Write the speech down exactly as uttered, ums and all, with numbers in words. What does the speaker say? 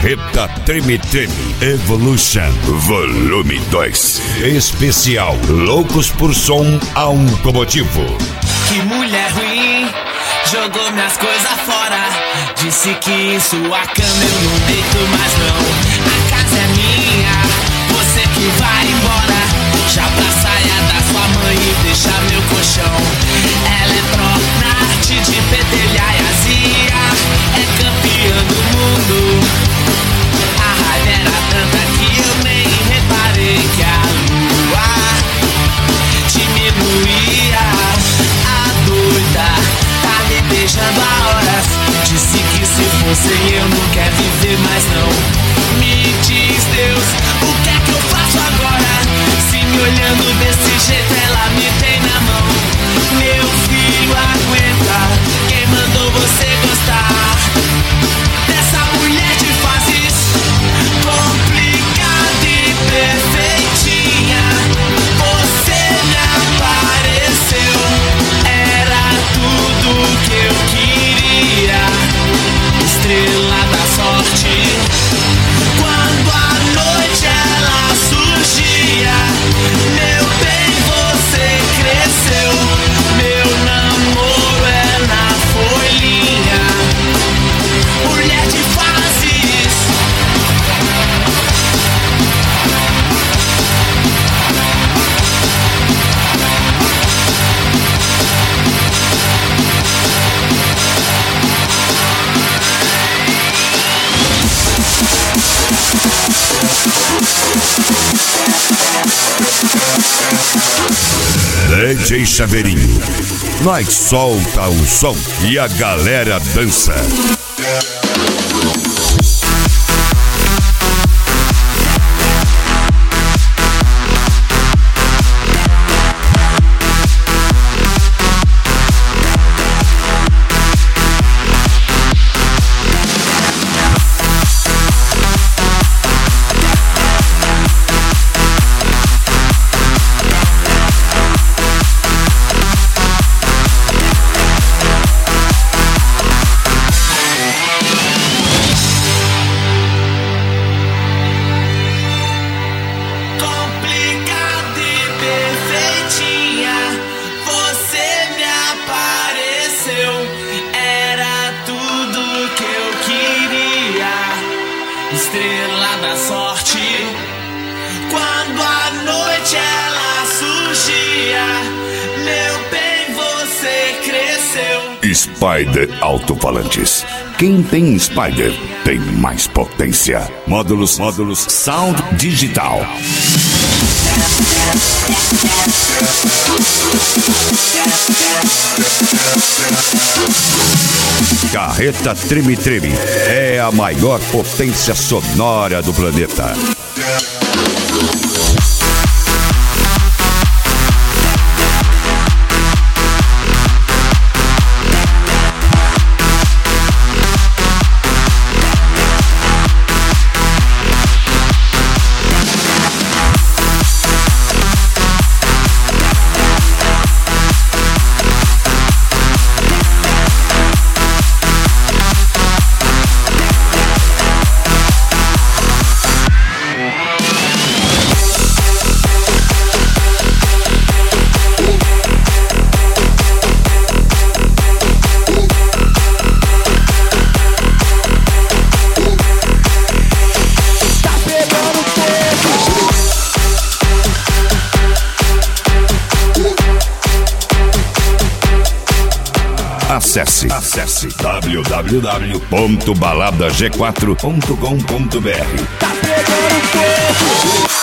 Carreta Treme Treme Evolution Volume dois. Especial Loucos por Som Automotivo. Que mulher ruim, jogou minhas coisas fora. Disse que em sua cama eu não deito mais não. A casa é minha, você que vai embora. Já pra saia da sua mãe e deixa meu colchão. Ela é pró-arte de pedelhar e azia. É campeã do mundo. A raiva era tanta que eu nem reparei que a lua diminuía. A doida tá me beijando há horas. Disse que se fosse eu não quer viver mais não. Me diz Deus, o que é que eu faço agora? Se me olhando desse jeito ela me tem na mão. Meu filho aguenta, quem mandou você gostar dessa mulher de fases complicada e perfeitinha? Você me apareceu, era tudo que eu queria. Estrela da sorte, quando a noite ela surgia. Meu bem, você cresceu, meu namoro é na folhinha. Mulher de fases, D J Chaveirinho, nós solta o som e a galera dança. estrela da sorte, quando a noite ela surgia. Meu bem, você cresceu. Spider Alto-Falantes. Quem tem Spider tem mais potência. Módulos, módulos, Sound Digital. Carreta Treme Treme é a maior potência sonora do planeta. Acesse, acesse w w w ponto balada g quatro ponto com ponto b r. Tá pegando fogo.